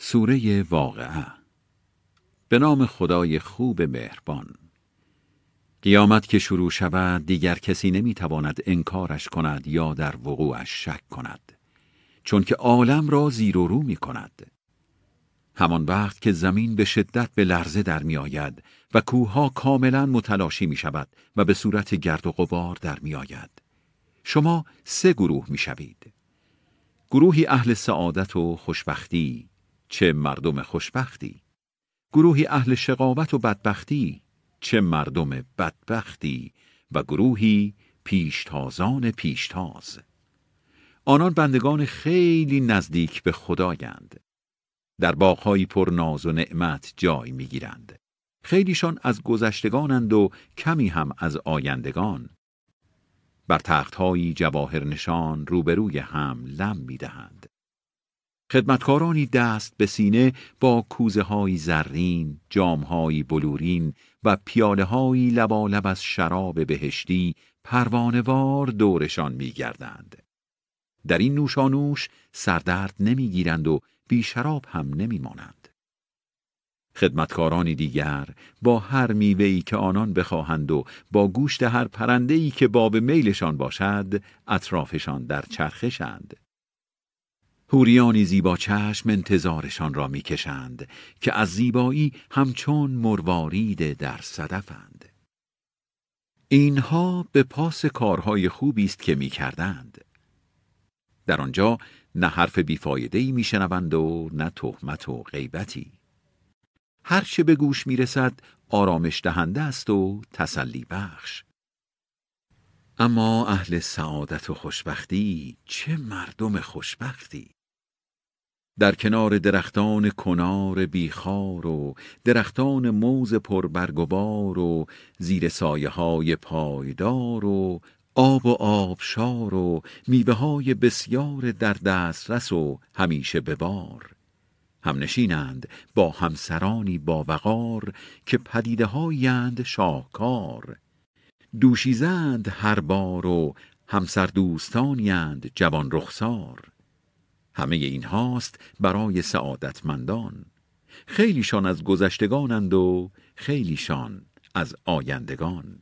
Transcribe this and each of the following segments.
سوره واقعه. به نام خدای خوب مهربان. قیامت که شروع شود دیگر کسی نمیتواند انکارش کند یا در وقوعش شک کند، چون که عالم را زیر و رو می کند. همان وقت که زمین به شدت به لرزه در می آید و کوهها کاملا متلاشی می شود و به صورت گرد و غبار در می آید. شما 3 گروه می شوید. گروهی اهل سعادت و خوشبختی، چه مردم خوشبختی. گروهی اهل شقاوت و بدبختی، چه مردم بدبختی. و گروهی پیشتازان پیشتاز. آنان بندگان خیلی نزدیک به خدایند. در باغ‌های پر ناز و نعمت جای می‌گیرند. خیلیشان از گذشتگانند و کمی هم از آیندگان. بر تخت‌هایی جواهر نشان روبروی هم لم می‌دهند. خدمتکارانی دست به سینه با کوزه‌های زرین، جام‌های بلورین و پیاله‌های لبالب از شراب بهشتی پروانه‌وار دورشان می‌گردند. در این نوشانوش سردرد نمی‌گیرند و بی شراب هم نمی‌مانند. خدمتکارانی دیگر با هر میوه‌ای که آنان بخواهند و با گوشت هر پرنده‌ای که باب میلشان باشد اطرافشان در چرخشند. حوریانی زیبا چشم انتظارشان را می‌کشند که از زیبایی همچون مروارید در صدفند. اینها به پاس کارهای خوبی است که می‌کردند. در آنجا نه حرف بیفایده‌ای میشنوند و نه تهمت و غیبتی. هر چه به گوش میرسد آرامش دهنده است و تسلی بخش. اما اهل سعادت و خوشبختی، چه مردم خوشبختی. در کنار درختان کنار بیخار و درختان موز پربرگ و بار و زیر سایه‌های پایدار و آب و آبشار و میوه‌های بسیار در دسترس و همیشه به بار. هم نشینند با همسرانی با وقار که پدیده‌هایند شاهکار. دوشیزند هر بار و همسر دوستانیند جوان رخسار. همه این هاست برای سعادتمندان. خیلیشان از گذشتگانند و خیلیشان از آیندگان.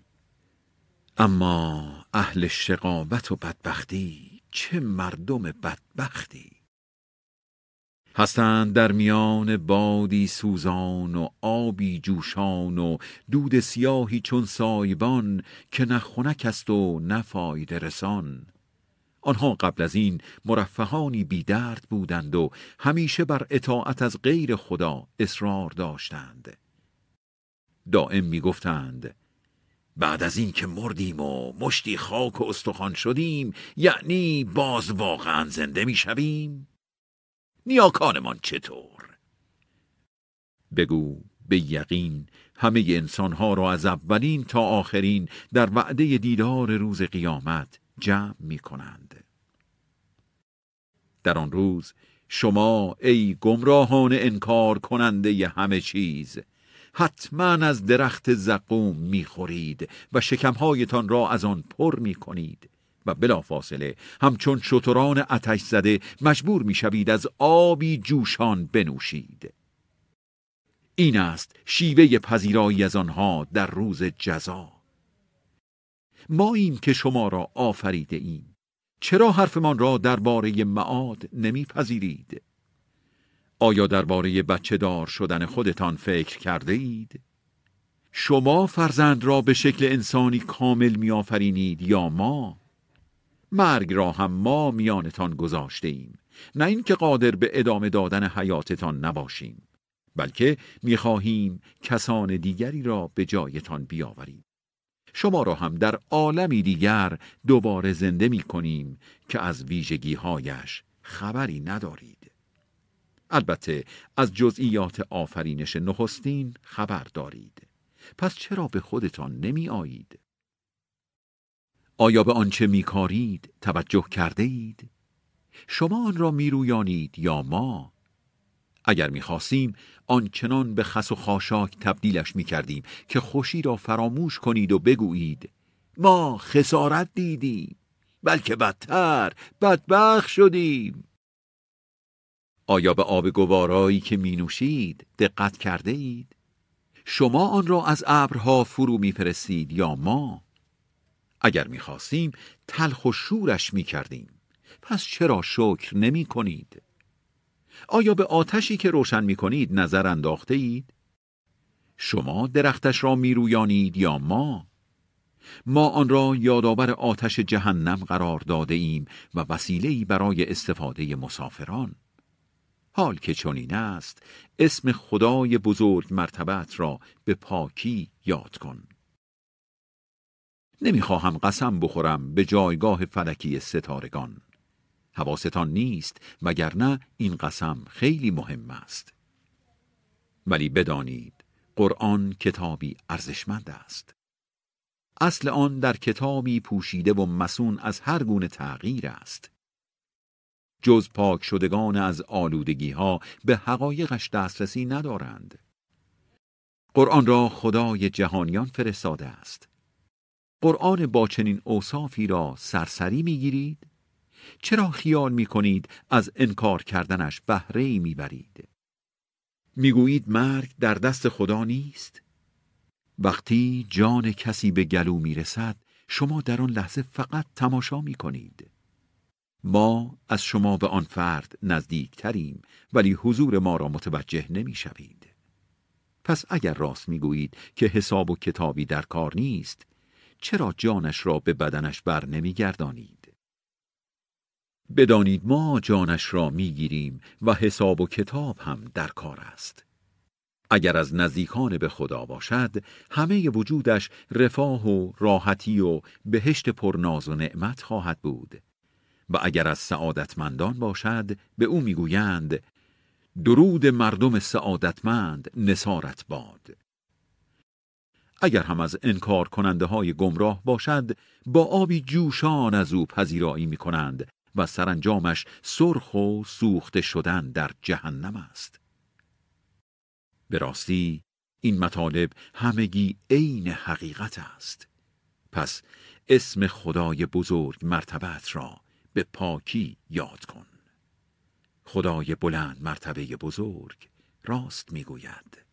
اما اهل شقاوت و بدبختی، چه مردم بدبختی. هستند در میان بادی سوزان و آبی جوشان و دود سیاهی چون سایبان که نه خنک است و نه فایده رسان. آنها قبل از این مرفهانی بی درد بودند و همیشه بر اطاعت از غیر خدا اصرار داشتند. دائم می گفتند بعد از این که مردیم و مشتی خاک و استخوان شدیم، یعنی باز واقعا زنده می شویم؟ نیاکانمان چطور؟ بگو به یقین همه انسانها را از اولین تا آخرین در وعده دیدار روز قیامت جمع می کنند. در آن روز شما ای گمراهان انکار کننده همه چیز، حتما از درخت زقوم می خورید و شکمهایتان را از آن پر می کنید و بلافاصله همچون شتران آتش زده مجبور می شوید از آبی جوشان بنوشید. این است شیوه پذیرایی از آنها در روز جزا. ما این که شما را آفریده ایم، چرا حرفمان را درباره معاد نمیپذیرید؟ آیا درباره بچه دار شدن خودتان فکر کرده اید؟ شما فرزند را به شکل انسانی کامل میآفرینید یا ما؟ مرگ را هم ما میانتان گذاشته ایم، نه اینکه قادر به ادامه دادن حیاتتان نباشیم، بلکه میخواهیم کسان دیگری را به جایتان بیاوریم. شما را هم در عالمی دیگر دوباره زنده می کنیم که از ویژگی‌هایش خبری ندارید. البته از جزئیات آفرینش نخستین خبر دارید. پس چرا به خودتان نمی آیید؟ آیا به آنچه می کارید توجه کرده اید؟ شما آن را می رویانید یا ما؟ اگر می خواستیم آنچنان به خس و خاشاک تبدیلش می کردیم که خوشی را فراموش کنید و بگویید ما خسارت دیدیم، بلکه بدتر بدبخت شدیم. آیا به آب گوارایی که می نوشید دقت کرده اید؟ شما آن را از ابرها فرو می فرستید یا ما؟ اگر می خواستیم تلخ و شورش می کردیم. پس چرا شکر نمی کنید؟ آیا به آتشی که روشن می کنید نظر انداخته اید؟ شما درختش را می رویانید یا ما؟ ما آن را یادآور آتش جهنم قرار داده ایم و وسیله‌ای برای استفاده مسافران. حال که چنین است، اسم خدای بزرگ مرتبت را به پاکی یاد کن. نمیخواهم قسم بخورم به جایگاه فلکی ستارگان. حواستان نیست وگرنه این قسم خیلی مهم است. ولی بدانید قرآن کتابی ارزشمند است. اصل آن در کتابی پوشیده و مصون از هر گونه تغییر است. جز پاک شدگان از آلودگی ها به حقایقش دسترسی ندارند. قرآن را خدای جهانیان فرستاده است. قرآن با چنین اوصافی را سرسری میگیرید؟ چرا خیال میکنید از انکار کردنش بهره‌ای میبرید؟ میگویید مرگ در دست خدا نیست؟ وقتی جان کسی به گلو میرسد شما در آن لحظه فقط تماشا میکنید. ما از شما به آن فرد نزدیکتریم ولی حضور ما را متوجه نمیشوید. پس اگر راست میگویید که حساب و کتابی در کار نیست، چرا جانش را به بدنش بر نمیگردانید؟ بدانید ما جانش را میگیریم و حساب و کتاب هم در کار است. اگر از نزدیکان به خدا باشد، همه وجودش رفاه و راحتی و بهشت پرناز و نعمت خواهد بود. و اگر از سعادتمندان باشد، به او میگویند درود مردم سعادتمند نثارت باد. اگر هم از انکار کننده های گمراه باشد، با آبی جوشان از او پذیرایی می کنند و سرانجامش سرخ و سوخته شدن در جهنم است. به راستی این مطالب همگی عین حقیقت است. پس اسم خدای بزرگ مرتبت را به پاکی یاد کن. خدای بلند مرتبه بزرگ راست میگوید.